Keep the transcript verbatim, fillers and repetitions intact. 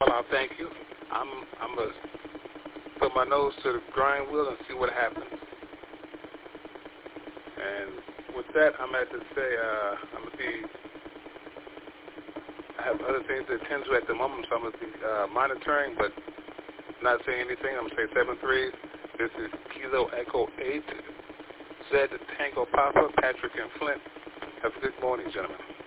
Well, I'll thank you. I'm I'm gonna put my nose to the grind wheel and see what happens. And with that, I'm at to say uh, I'm gonna be. I have other things to attend to at the moment, so I'm gonna be uh, monitoring, but not saying anything. I'm gonna say seven three. This is Kilo Echo eight. Z Tango Papa, Patrick and Flint. Have a good morning, gentlemen.